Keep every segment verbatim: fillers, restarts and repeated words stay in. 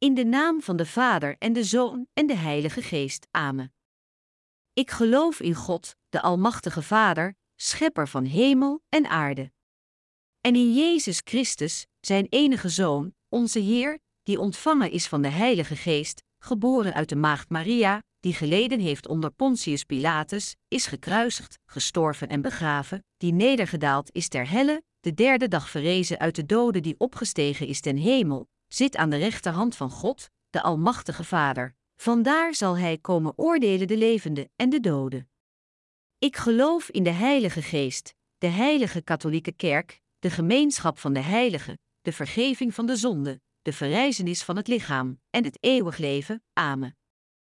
In de naam van de Vader en de Zoon en de Heilige Geest. Amen. Ik geloof in God, de Almachtige Vader, schepper van hemel en aarde. En in Jezus Christus, zijn enige Zoon, onze Heer, die ontvangen is van de Heilige Geest, geboren uit de maagd Maria, die geleden heeft onder Pontius Pilatus, is gekruisigd, gestorven en begraven, die nedergedaald is ter helle, de derde dag verrezen uit de doden, die opgestegen is ten hemel, zit aan de rechterhand van God, de Almachtige Vader. Vandaar zal hij komen oordelen de levenden en de doden. Ik geloof in de Heilige Geest, de heilige katholieke kerk, de gemeenschap van de heiligen, de vergeving van de zonden, de verrijzenis van het lichaam en het eeuwig leven. Amen.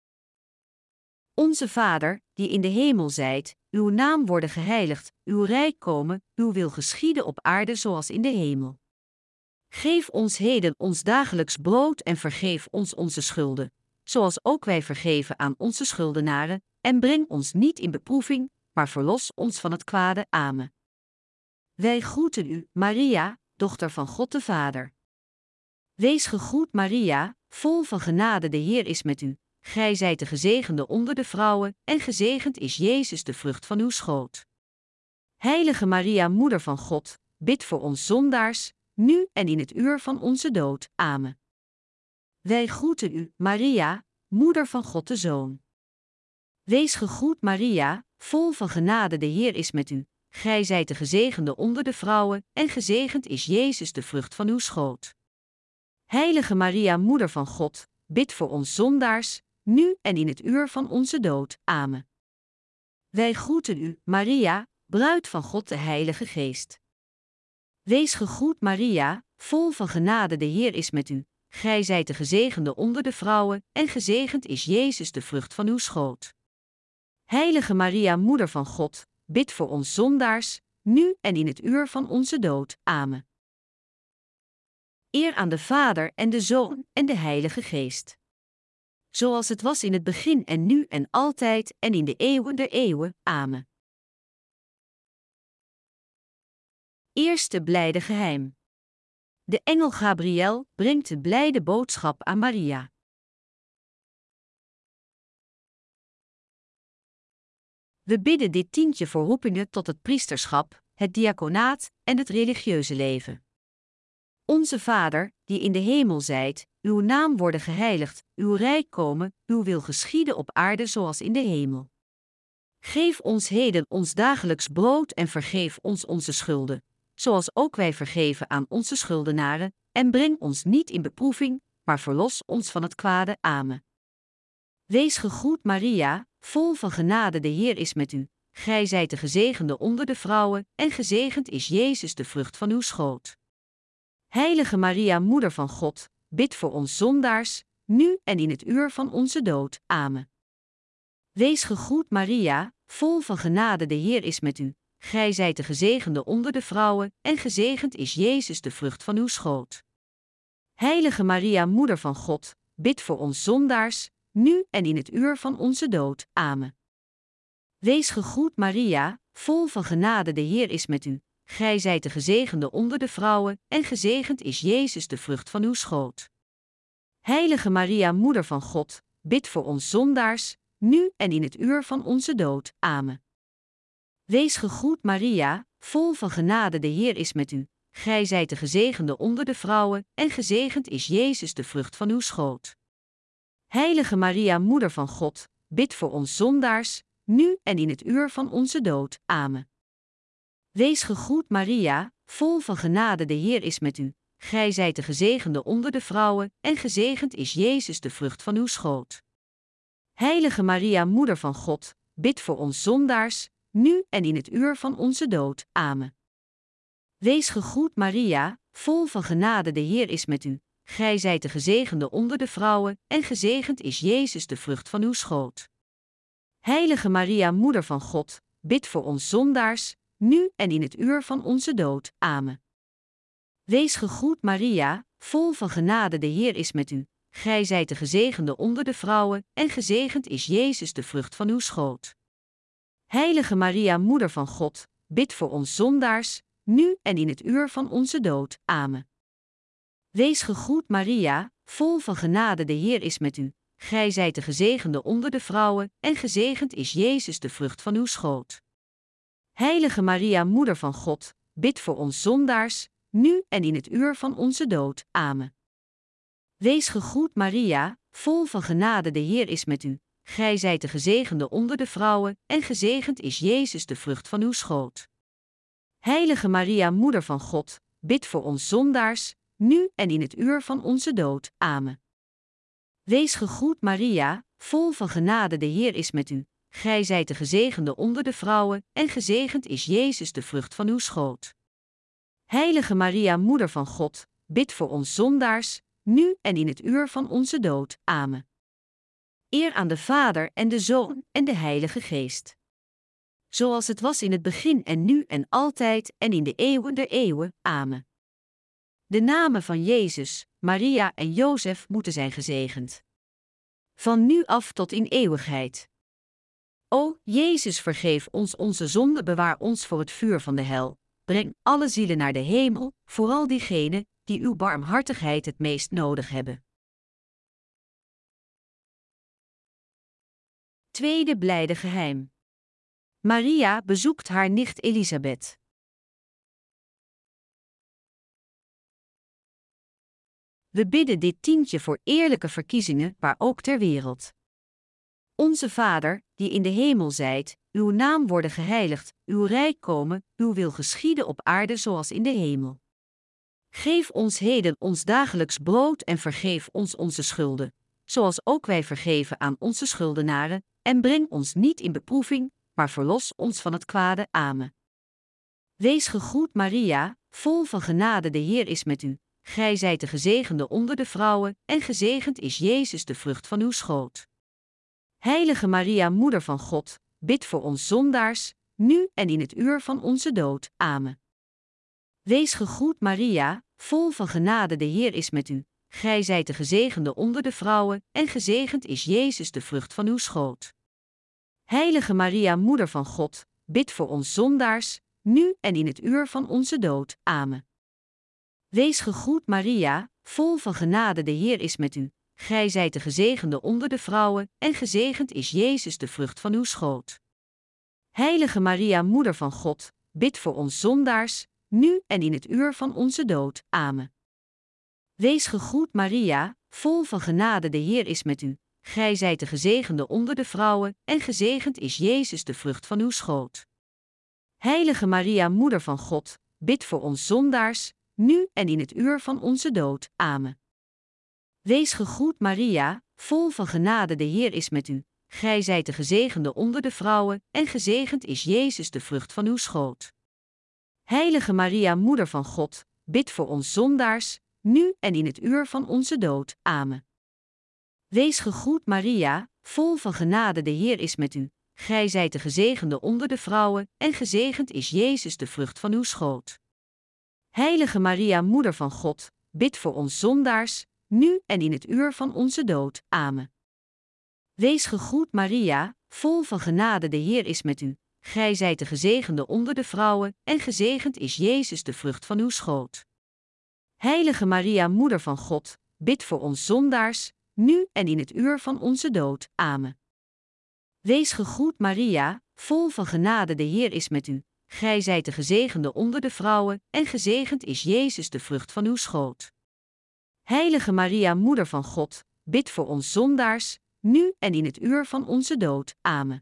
Onze Vader, die in de hemel zijt, uw naam worden geheiligd, uw rijk komen, uw wil geschieden op aarde zoals in de hemel. Geef ons heden ons dagelijks brood en vergeef ons onze schulden, zoals ook wij vergeven aan onze schuldenaren, en breng ons niet in beproeving, maar verlos ons van het kwade. Amen. Wij groeten u, Maria, dochter van God de Vader. Wees gegroet, Maria, vol van genade, de Heer is met u. Gij zijt de gezegende onder de vrouwen, en gezegend is Jezus, de vrucht van uw schoot. Heilige Maria, moeder van God, bid voor ons zondaars, nu en in het uur van onze dood. Amen. Wij groeten u, Maria, moeder van God de Zoon. Wees gegroet, Maria, vol van genade, de Heer is met u. Gij zijt de gezegende onder de vrouwen, en gezegend is Jezus, de vrucht van uw schoot. Heilige Maria, moeder van God, bid voor ons zondaars, nu en in het uur van onze dood. Amen. Wij groeten u, Maria, bruid van God de Heilige Geest. Wees gegroet, Maria, vol van genade, de Heer is met u. Gij zijt de gezegende onder de vrouwen, en gezegend is Jezus, de vrucht van uw schoot. Heilige Maria, moeder van God, bid voor ons zondaars, nu en in het uur van onze dood. Amen. Eer aan de Vader en de Zoon en de Heilige Geest. Zoals het was in het begin en nu en altijd en in de eeuwen der eeuwen. Amen. Eerste blijde geheim. De engel Gabriël brengt de blijde boodschap aan Maria. We bidden dit tientje voor roepingen tot het priesterschap, het diaconaat en het religieuze leven. Onze Vader, die in de hemel zijt, uw naam worden geheiligd, uw rijk komen, uw wil geschieden op aarde zoals in de hemel. Geef ons heden ons dagelijks brood en vergeef ons onze schulden, zoals ook wij vergeven aan onze schuldenaren, en breng ons niet in beproeving, maar verlos ons van het kwade. Amen. Wees gegroet, Maria, vol van genade, de Heer is met u. Gij zijt de gezegende onder de vrouwen, en gezegend is Jezus, de vrucht van uw schoot. Heilige Maria, moeder van God, bid voor ons zondaars, nu en in het uur van onze dood. Amen. Wees gegroet, Maria, vol van genade, de Heer is met u. Gij zijt de gezegende onder de vrouwen, en gezegend is Jezus, de vrucht van uw schoot. Heilige Maria, moeder van God, bid voor ons zondaars, nu en in het uur van onze dood. Amen. Wees gegroet, Maria, vol van genade, de Heer is met u. Gij zijt de gezegende onder de vrouwen, en gezegend is Jezus, de vrucht van uw schoot. Heilige Maria, moeder van God, bid voor ons zondaars, nu en in het uur van onze dood. Amen. Wees gegroet, Maria, vol van genade, de Heer is met u. Gij zijt de gezegende onder de vrouwen, en gezegend is Jezus, de vrucht van uw schoot. Heilige Maria, moeder van God, bid voor ons zondaars, nu en in het uur van onze dood. Amen. Wees gegroet, Maria, vol van genade, de Heer is met u. Gij zijt de gezegende onder de vrouwen, en gezegend is Jezus, de vrucht van uw schoot. Heilige Maria, moeder van God, bid voor ons zondaars, nu en in het uur van onze dood. Amen. Wees gegroet, Maria, vol van genade, de Heer is met u. Gij zijt de gezegende onder de vrouwen, en gezegend is Jezus, de vrucht van uw schoot. Heilige Maria, moeder van God, bid voor ons zondaars, nu en in het uur van onze dood. Amen. Wees gegroet, Maria, vol van genade, de Heer is met u. Gij zijt de gezegende onder de vrouwen, en gezegend is Jezus, de vrucht van uw schoot. Heilige Maria, moeder van God, bid voor ons zondaars, nu en in het uur van onze dood. Amen. Wees gegroet Maria, vol van genade, de Heer is met u. Gij zijt de gezegende onder de vrouwen, en gezegend is Jezus, de vrucht van uw schoot. Heilige Maria, Moeder van God, bid voor ons zondaars, nu en in het uur van onze dood. Amen. Wees gegroet Maria, vol van genade, de Heer is met u. Gij zijt de gezegende onder de vrouwen, en gezegend is Jezus, de vrucht van uw schoot. Heilige Maria, Moeder van God, bid voor ons zondaars, nu en in het uur van onze dood. Amen. Wees gegroet Maria, vol van genade, de Heer is met u. Gij zijt de gezegende onder de vrouwen, en gezegend is Jezus, de vrucht van uw schoot. Heilige Maria, Moeder van God, bid voor ons zondaars, nu en in het uur van onze dood. Amen. Eer aan de Vader en de Zoon en de Heilige Geest. Zoals het was in het begin en nu en altijd en in de eeuwen der eeuwen. Amen. De namen van Jezus, Maria en Jozef moeten zijn gezegend. Van nu af tot in eeuwigheid. O, Jezus, vergeef ons onze zonde, bewaar ons voor het vuur van de hel. Breng alle zielen naar de hemel, vooral diegenen die uw barmhartigheid het meest nodig hebben. Tweede blijde geheim. Maria bezoekt haar nicht Elisabeth. We bidden dit tientje voor eerlijke verkiezingen, waar ook ter wereld. Onze Vader, die in de hemel zijt, uw naam worden geheiligd, uw rijk komen, uw wil geschieden op aarde zoals in de hemel. Geef ons heden ons dagelijks brood en vergeef ons onze schulden, zoals ook wij vergeven aan onze schuldenaren, en breng ons niet in beproeving, maar verlos ons van het kwade. Amen. Wees gegroet Maria, vol van genade, de Heer is met u. Gij zijt de gezegende onder de vrouwen, en gezegend is Jezus, de vrucht van uw schoot. Heilige Maria, Moeder van God, bid voor ons zondaars, nu en in het uur van onze dood. Amen. Wees gegroet Maria, vol van genade, de Heer is met u. Gij zijt de gezegende onder de vrouwen, en gezegend is Jezus, de vrucht van uw schoot. Heilige Maria, Moeder van God, bid voor ons zondaars, nu en in het uur van onze dood. Amen. Wees gegroet Maria, vol van genade, de Heer is met u. Gij zijt de gezegende onder de vrouwen, en gezegend is Jezus, de vrucht van uw schoot. Heilige Maria, Moeder van God, bid voor ons zondaars, nu en in het uur van onze dood. Amen. Wees gegroet Maria, vol van genade, de Heer is met u. Gij zijt de gezegende onder de vrouwen, en gezegend is Jezus, de vrucht van uw schoot. Heilige Maria, Moeder van God, bid voor ons zondaars, nu en in het uur van onze dood. Amen. Wees gegroet Maria, vol van genade, de Heer is met u. Gij zijt de gezegende onder de vrouwen, en gezegend is Jezus, de vrucht van uw schoot. Heilige Maria, Moeder van God, bid voor ons zondaars, nu en in het uur van onze dood. Amen. Wees gegroet Maria, vol van genade, de Heer is met u. Gij zijt de gezegende onder de vrouwen, en gezegend is Jezus, de vrucht van uw schoot. Heilige Maria, Moeder van God, bid voor ons zondaars, nu en in het uur van onze dood. Amen. Wees gegroet Maria, vol van genade, de Heer is met u. Gij zijt de gezegende onder de vrouwen, en gezegend is Jezus, de vrucht van uw schoot. Heilige Maria, Moeder van God, bid voor ons zondaars, nu en in het uur van onze dood. Amen. Wees gegroet Maria, vol van genade, de Heer is met u. Gij zijt de gezegende onder de vrouwen, en gezegend is Jezus, de vrucht van uw schoot. Heilige Maria, Moeder van God, bid voor ons zondaars, nu en in het uur van onze dood. Amen.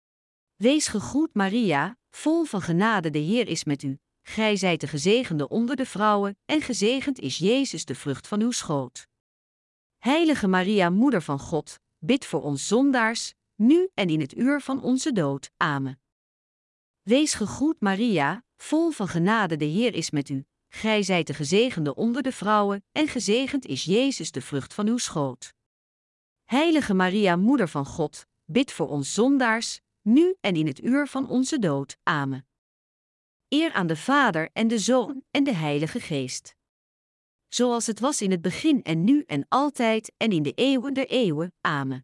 Wees gegroet Maria, vol van genade, de Heer is met u. Gij zijt de gezegende onder de vrouwen, en gezegend is Jezus, de vrucht van uw schoot. Heilige Maria, Moeder van God, bid voor ons zondaars, nu en in het uur van onze dood. Amen. Wees gegroet Maria, vol van genade, de Heer is met u. Gij zijt de gezegende onder de vrouwen, en gezegend is Jezus, de vrucht van uw schoot. Heilige Maria, Moeder van God, bid voor ons zondaars, nu en in het uur van onze dood. Amen. Eer aan de Vader en de Zoon en de Heilige Geest. Zoals het was in het begin en nu en altijd en in de eeuwen der eeuwen. Amen.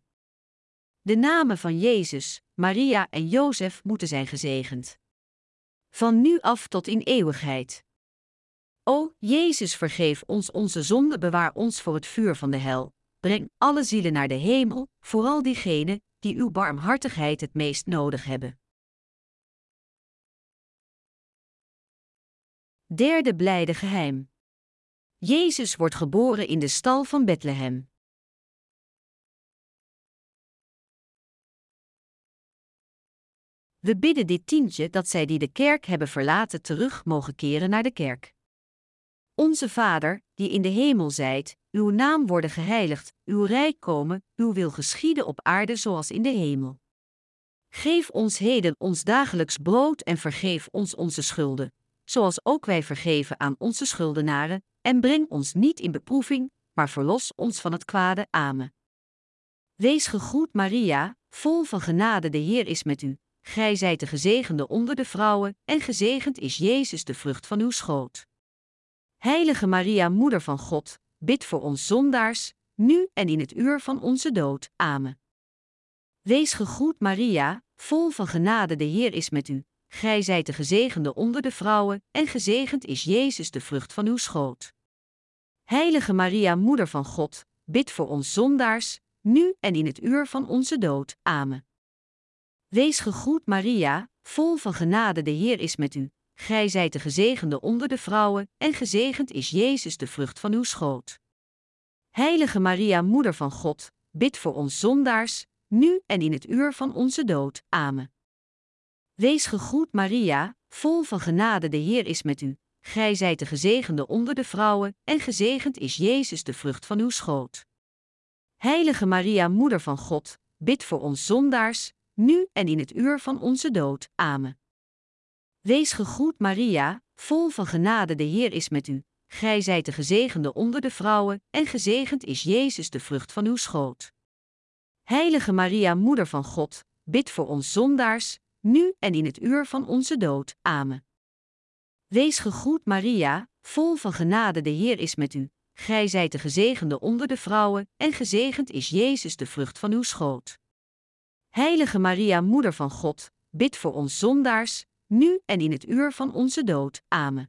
De namen van Jezus, Maria en Jozef moeten zijn gezegend. Van nu af tot in eeuwigheid. O Jezus, vergeef ons onze zonden, bewaar ons voor het vuur van de hel. Breng alle zielen naar de hemel, vooral diegenen die uw barmhartigheid het meest nodig hebben. Derde blijde geheim. Jezus wordt geboren in de stal van Bethlehem. We bidden dit tientje dat zij die de kerk hebben verlaten terug mogen keren naar de kerk. Onze Vader, die in de hemel zijt, uw naam worden geheiligd, uw rijk komen, uw wil geschieden op aarde zoals in de hemel. Geef ons heden ons dagelijks brood en vergeef ons onze schulden, zoals ook wij vergeven aan onze schuldenaren, en breng ons niet in beproeving, maar verlos ons van het kwade. Amen. Wees gegroet Maria, vol van genade, de Heer is met u. Gij zijt de gezegende onder de vrouwen, en gezegend is Jezus, de vrucht van uw schoot. Heilige Maria, Moeder van God, bid voor ons zondaars, nu en in het uur van onze dood. Amen. Wees gegroet Maria, vol van genade, de Heer is met u. Gij zijt de gezegende onder de vrouwen, en gezegend is Jezus, de vrucht van uw schoot. Heilige Maria, Moeder van God, bid voor ons zondaars, nu en in het uur van onze dood. Amen. Wees gegroet Maria, vol van genade, de Heer is met u. Gij zijt de gezegende onder de vrouwen, en gezegend is Jezus, de vrucht van uw schoot. Heilige Maria, Moeder van God, bid voor ons zondaars, nu en in het uur van onze dood. Amen. Wees gegroet Maria, vol van genade, de Heer is met u. Gij zijt de gezegende onder de vrouwen, en gezegend is Jezus, de vrucht van uw schoot. Heilige Maria, Moeder van God, bid voor ons zondaars, nu en in het uur van onze dood. Amen. Wees gegroet Maria, vol van genade, de Heer is met u. Gij zijt de gezegende onder de vrouwen, en gezegend is Jezus, de vrucht van uw schoot. Heilige Maria, Moeder van God, bid voor ons zondaars, nu en in het uur van onze dood. Amen. Wees gegroet Maria, vol van genade, de Heer is met u. Gij zijt de gezegende onder de vrouwen, en gezegend is Jezus, de vrucht van uw schoot. Heilige Maria, Moeder van God, bid voor ons zondaars, nu en in het uur van onze dood. Amen.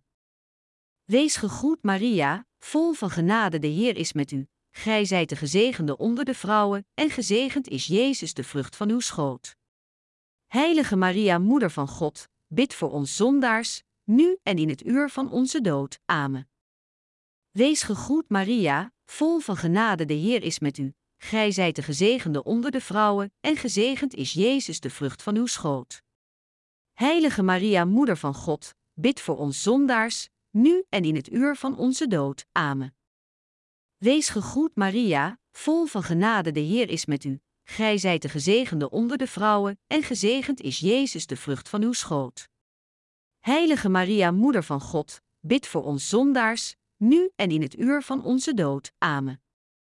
Wees gegroet Maria, vol van genade, de Heer is met u. Gij zijt de gezegende onder de vrouwen, en gezegend is Jezus, de vrucht van uw schoot. Heilige Maria, Moeder van God, bid voor ons zondaars, nu en in het uur van onze dood. Amen. Wees gegroet Maria, vol van genade, de Heer is met u. Gij zijt de gezegende onder de vrouwen, en gezegend is Jezus, de vrucht van uw schoot. Heilige Maria, Moeder van God, bid voor ons zondaars, nu en in het uur van onze dood. Amen. Wees gegroet Maria, vol van genade, de Heer is met u. Gij zijt de gezegende onder de vrouwen, en gezegend is Jezus, de vrucht van uw schoot. Heilige Maria, Moeder van God, bid voor ons zondaars, nu en in het uur van onze dood. Amen.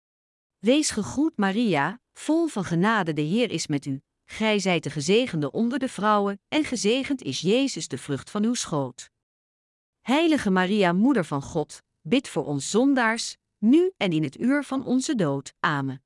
Wees gegroet Maria, vol van genade, de Heer is met u. Gij zijt de gezegende onder de vrouwen, en gezegend is Jezus, de vrucht van uw schoot. Heilige Maria, Moeder van God, bid voor ons zondaars, nu en in het uur van onze dood. Amen.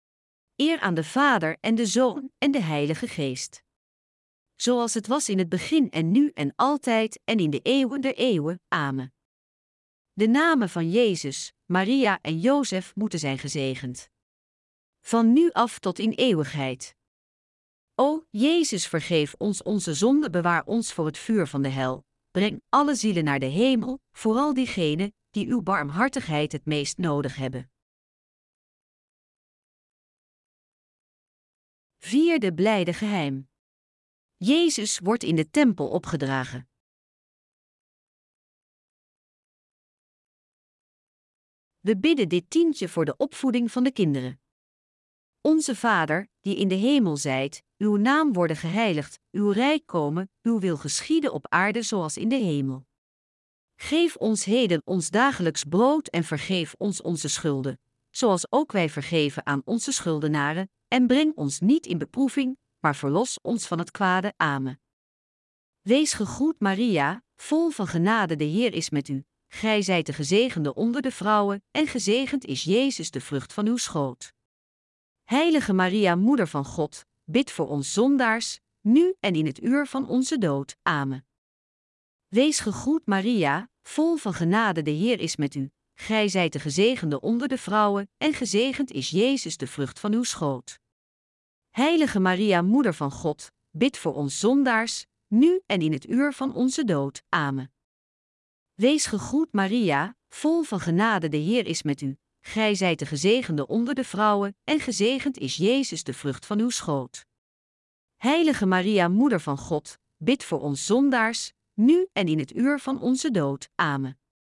Eer aan de Vader en de Zoon en de Heilige Geest. Zoals het was in het begin en nu en altijd en in de eeuwen der eeuwen. Amen. De namen van Jezus, Maria en Jozef moeten zijn gezegend. Van nu af tot in eeuwigheid. O Jezus, vergeef ons onze zonden, bewaar ons voor het vuur van de hel. Breng alle zielen naar de hemel, vooral diegenen die uw barmhartigheid het meest nodig hebben. Vierde blijde geheim. Jezus wordt in de tempel opgedragen. We bidden dit tientje voor de opvoeding van de kinderen. Onze Vader, die in de hemel zijt, uw naam worden geheiligd, uw rijk komen, uw wil geschieden op aarde zoals in de hemel. Geef ons heden ons dagelijks brood en vergeef ons onze schulden, zoals ook wij vergeven aan onze schuldenaren, en breng ons niet in beproeving, maar verlos ons van het kwade. Amen. Wees gegroet Maria, vol van genade, de Heer is met u. Gij zijt de gezegende onder de vrouwen, en gezegend is Jezus, de vrucht van uw schoot. Heilige Maria, Moeder van God, bid voor ons zondaars, nu en in het uur van onze dood. Amen. Wees gegroet Maria, vol van genade, de Heer is met u. Gij zijt de gezegende onder de vrouwen, en gezegend is Jezus, de vrucht van uw schoot. Heilige Maria, Moeder van God, bid voor ons zondaars, nu en in het uur van onze dood. Amen. Wees gegroet, Maria, vol van genade, de Heer is met u. Gij zijt de gezegende onder de vrouwen, en gezegend is Jezus, de vrucht van uw schoot. Heilige Maria, Moeder van God, bid voor ons zondaars, nu en in het uur van onze dood. Amen.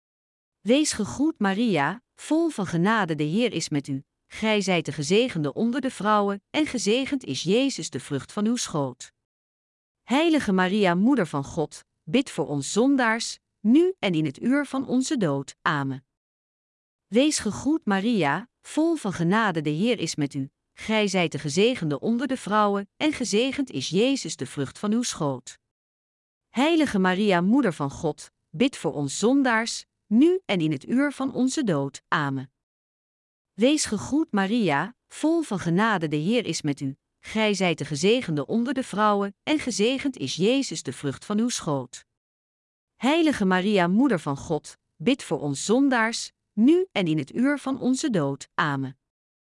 Wees gegroet, Maria, vol van genade, de Heer is met u. Gij zijt de gezegende onder de vrouwen, en gezegend is Jezus, de vrucht van uw schoot. Heilige Maria, Moeder van God, bid voor ons zondaars, nu en in het uur van onze dood. Amen. Wees gegroet, Maria, vol van genade, de Heer is met u. Gij zijt de gezegende onder de vrouwen, en gezegend is Jezus, de vrucht van uw schoot. Heilige Maria, Moeder van God, bid voor ons zondaars, nu en in het uur van onze dood. Amen. Wees gegroet, Maria, vol van genade, de Heer is met u. Gij zijt de gezegende onder de vrouwen, en gezegend is Jezus, de vrucht van uw schoot. Heilige Maria, Moeder van God, bid voor ons zondaars, nu en in het uur van onze dood. Amen.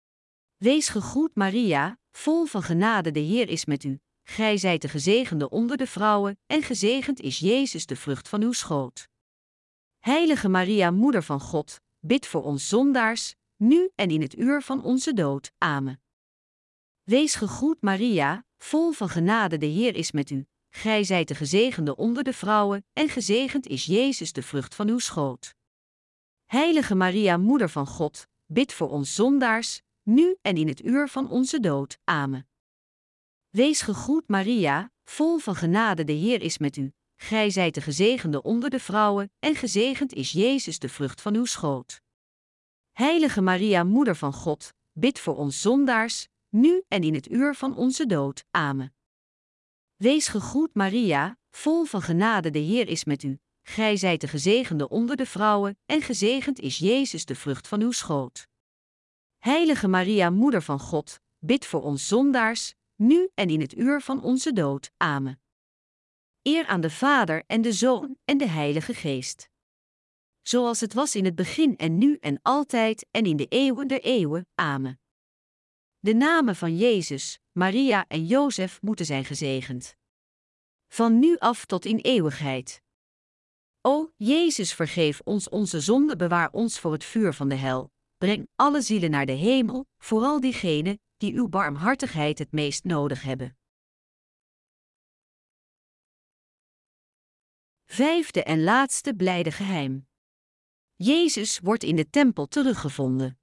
Wees gegroet, Maria, vol van genade, de Heer is met u. Gij zijt de gezegende onder de vrouwen, en gezegend is Jezus, de vrucht van uw schoot. Heilige Maria, Moeder van God, bid voor ons zondaars, nu en in het uur van onze dood. Amen. Wees gegroet, Maria, vol van genade, de Heer is met u. Gij zijt de gezegende onder de vrouwen, en gezegend is Jezus, de vrucht van uw schoot. Heilige Maria, Moeder van God, bid voor ons zondaars, nu en in het uur van onze dood. Amen. Wees gegroet, Maria, vol van genade, de Heer is met u. Gij zijt de gezegende onder de vrouwen, en gezegend is Jezus, de vrucht van uw schoot. Heilige Maria, Moeder van God, bid voor ons zondaars, nu en in het uur van onze dood. Amen. Wees gegroet, Maria, vol van genade, de Heer is met u. Gij zijt de gezegende onder de vrouwen, en gezegend is Jezus, de vrucht van uw schoot. Heilige Maria, Moeder van God, bid voor ons zondaars, nu en in het uur van onze dood. Amen. Eer aan de Vader en de Zoon en de Heilige Geest. Zoals het was in het begin en nu en altijd en in de eeuwen der eeuwen. Amen. De namen van Jezus, Maria en Jozef moeten zijn gezegend. Van nu af tot in eeuwigheid. O, Jezus, vergeef ons onze zonde, bewaar ons voor het vuur van de hel. Breng alle zielen naar de hemel, vooral diegenen die uw barmhartigheid het meest nodig hebben. Vijfde en laatste blijde geheim. Jezus wordt in de tempel teruggevonden.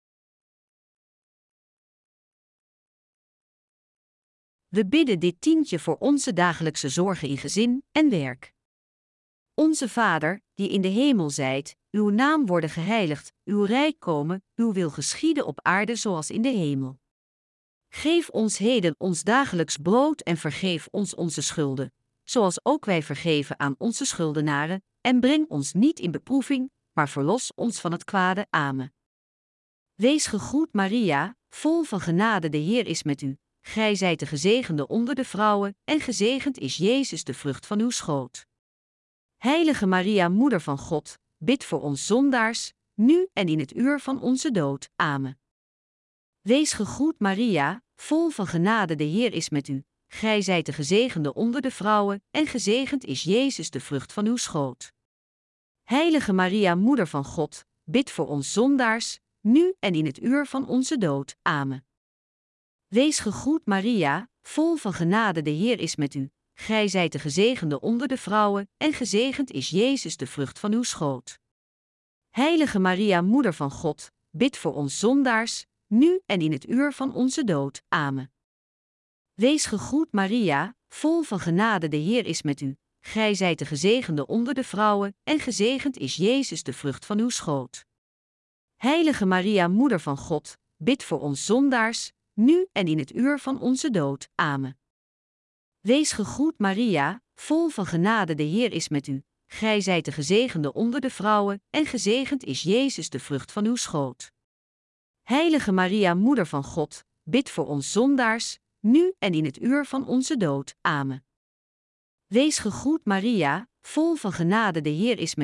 We bidden dit tientje voor onze dagelijkse zorgen in gezin en werk. Onze Vader, die in de hemel zijt, uw naam worden geheiligd, uw rijk komen, uw wil geschieden op aarde zoals in de hemel. Geef ons heden ons dagelijks brood en vergeef ons onze schulden, zoals ook wij vergeven aan onze schuldenaren, en breng ons niet in beproeving, maar verlos ons van het kwade. Amen. Wees gegroet, Maria, vol van genade, de Heer is met u. Gij zijt de gezegende onder de vrouwen, en gezegend is Jezus, de vrucht van uw schoot. Heilige Maria, Moeder van God, bid voor ons zondaars, nu en in het uur van onze dood. Amen. Wees gegroet, Maria, vol van genade, de Heer is met u. Gij zijt de gezegende onder de vrouwen, en gezegend is Jezus, de vrucht van uw schoot. Heilige Maria, Moeder van God, bid voor ons zondaars, nu en in het uur van onze dood. Amen. Wees gegroet, Maria, vol van genade, de Heer is met u. Gij zijt de gezegende onder de vrouwen, en gezegend is Jezus, de vrucht van uw schoot. Heilige Maria, Moeder van God, bid voor ons zondaars, nu en in het uur van onze dood. Amen. Wees gegroet, Maria, vol van genade, de Heer is met u. Gij zijt de gezegende onder de vrouwen, en gezegend is Jezus, de vrucht van uw schoot. Heilige Maria, Moeder van God, bid voor ons zondaars, nu en in het uur van onze dood. Amen. Wees gegroet, Maria, vol van genade, de Heer is met u. Gij zijt de gezegende onder de vrouwen, en gezegend is Jezus, de vrucht van uw schoot. Heilige Maria, Moeder van God, bid voor ons zondaars, nu en in het uur van onze dood. Amen. Wees gegroet, Maria, vol van genade, de Heer is met u.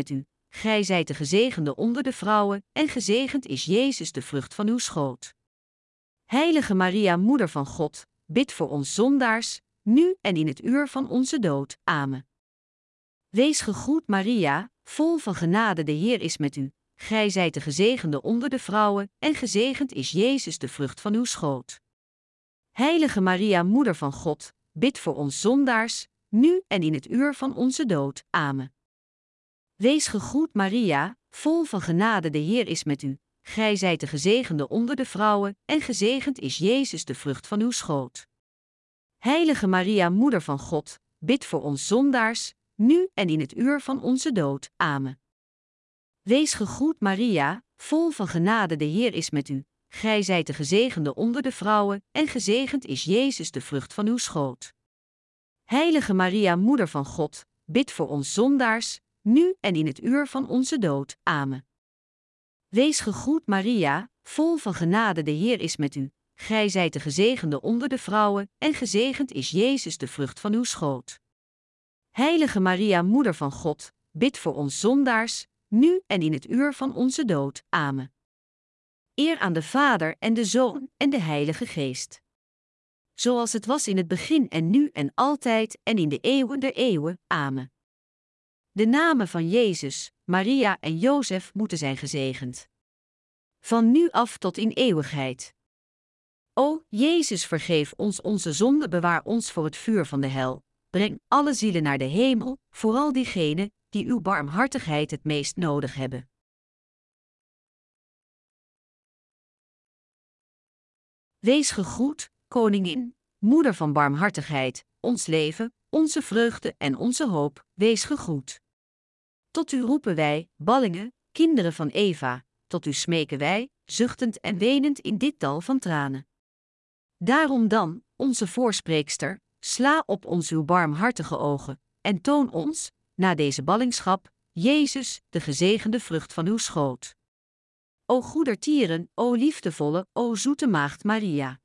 gij zijt de gezegende onder de vrouwen, en gezegend is Jezus de vrucht van uw schoot. Heilige Maria, Moeder van God, bid voor ons zondaars, nu en in het uur van onze dood. Amen. Wees gegroet Maria, vol van genade, de Heer is met u. Gij zijt de gezegende onder de vrouwen, en gezegend is Jezus de vrucht van uw schoot. Heilige Maria, Moeder van God, bid voor ons zondaars, nu en in het uur van onze dood. Amen. Wees gegroet Maria, vol van genade, de Heer is met u. Gij zijt de gezegende onder de vrouwen, en gezegend is Jezus de vrucht van uw schoot. Heilige Maria, Moeder van God, bid voor ons zondaars, nu en in het uur van onze dood. Amen. Wees gegroet Maria, vol van genade, de Heer is met u. Gij zijt de gezegende onder de vrouwen, en gezegend is Jezus de vrucht van uw schoot. Heilige Maria, Moeder van God, bid voor ons zondaars, nu en in het uur van onze dood. Amen. Wees gegroet Maria, vol van genade, de Heer is met u. Gij zijt de gezegende onder de vrouwen, en gezegend is Jezus de vrucht van uw schoot. Heilige Maria, Moeder van God, bid voor ons zondaars, nu en in het uur van onze dood. Amen. Eer aan de Vader en de Zoon en de Heilige Geest. Zoals het was in het begin en nu en altijd en in de eeuwen der eeuwen. Amen. De namen van Jezus, Maria en Jozef moeten zijn gezegend. Van nu af tot in eeuwigheid. O, Jezus, vergeef ons onze zonde, bewaar ons voor het vuur van de hel. Breng alle zielen naar de hemel, vooral diegenen die uw barmhartigheid het meest nodig hebben. Wees gegroet, Koningin, Moeder van barmhartigheid, ons leven, onze vreugde en onze hoop, wees gegroet. Tot u roepen wij, ballingen, kinderen van Eva, tot u smeken wij, zuchtend en wenend in dit dal van tranen. Daarom dan, onze voorspreekster, sla op ons uw barmhartige ogen, en toon ons, na deze ballingschap, Jezus, de gezegende vrucht van uw schoot. O goedertieren, o liefdevolle, o zoete maagd Maria.